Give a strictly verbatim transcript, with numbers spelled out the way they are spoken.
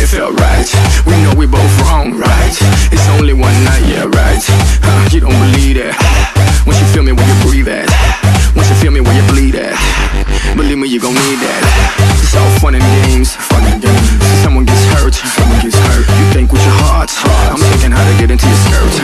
felt right. We know we both wrong, right? It's only one night, yeah, right? Huh, you don't believe that. Once you feel me where you breathe at, once you feel me where you bleed at, believe me, you gon' need that. It's all fun and games, fun and games. Someone gets hurt, someone gets hurt. You think with your heart, I'm thinking how to get into your skirt.